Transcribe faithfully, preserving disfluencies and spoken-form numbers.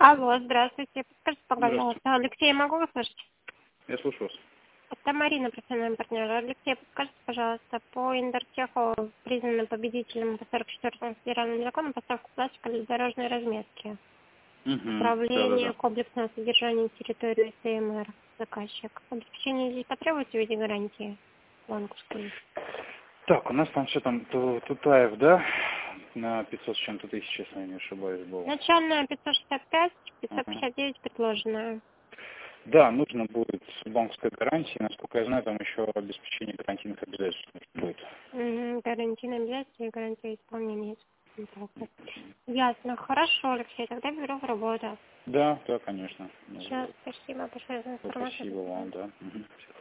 Алло, здравствуйте. Подскажите, Здравствуйте. пожалуйста, Алексей, могу вас слышать? Я слушаю вас. Это Марина, профессиональный партнер. Алексей, подскажите, пожалуйста, по Индертеху признанным победителем по сорок четвёртому федеральному закону поставку пластика для дорожной разметки. Угу. Управление Да-да-да. комплексного содержания территории ТМР. Заказчик. Обеспечение здесь потребуется в виде гарантии банковской? Так, у нас там все там Ту- Тутаев, да? На пятьсот с чем-то тысяч, если я не ошибаюсь, был. Начальная пятьсот шестьдесят пять, пятьсот Угу. пятьдесят девять предложенная. Да, нужно будет банковская гарантия. Насколько я знаю, там еще обеспечение гарантийных обязательств нужно будет. Угу, гарантийные обязательства и гарантия исполнения. Ясно. Хорошо, Алексей, тогда беру в работу. Да, да, конечно. Сейчас, Вот. спасибо большое за информацию. Спасибо вам, да. Угу.